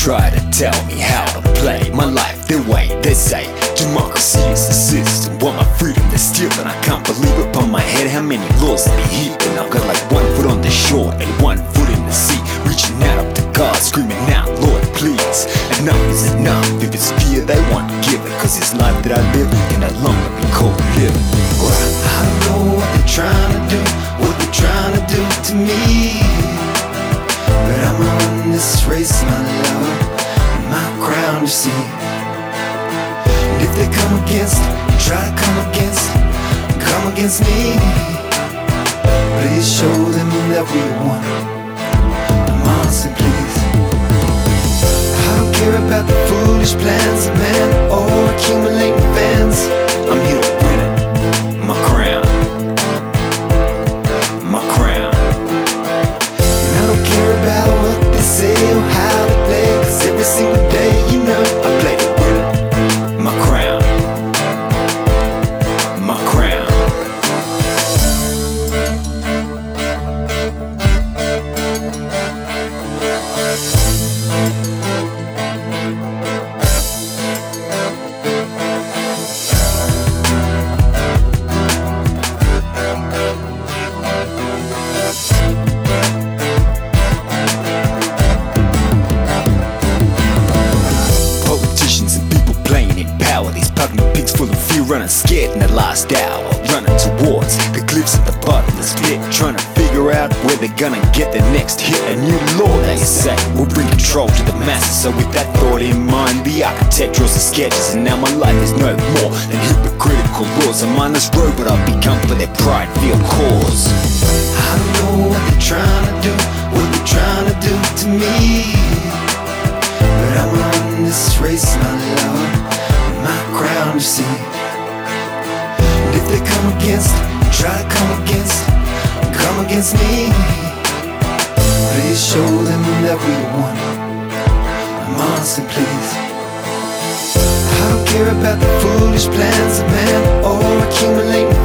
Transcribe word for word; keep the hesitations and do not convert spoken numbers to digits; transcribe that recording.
try to tell me how to play my life their way. They say democracy is the system, want my freedom to steal, and I can't believe upon my head how many laws they heaping. I've got like one foot on the shore and one foot in the sea, reaching out up to God, screaming out, Lord please. Enough is enough, if it's fear they want, give it, cause this life that I live can no longer be called living. Well, I don't know what they're trying to do, what they're trying to do to me, but I'm running this race, my love, my crown to see. And if they come against, try to come against, come against me, please show them that we won. I'm honestly please. I don't care about the foolish plans of man or accumulating fans. I'm here to win it, my crown, my crown. And I don't care about what they say or how to play, cause every single day, you know, I play to win it, my crown, my crown. Full of fear, running scared in the last hour, running towards the cliffs at the bottomless pit, trying to figure out where they're gonna get the next hit. A new law, they say, will bring control to the masses. So with that thought in mind, the architect draws the sketches, and now my life is no more than hypocritical laws. A mindless robot I've become for their pride feel cause. I don't know what they're trying to do, what they're trying to do to me, but I'm running this race, my love, my crown to see. And if they come against, try to come against, come against me, please show them that we won. I'm honestly please. I don't care about the foolish plans of man or accumulating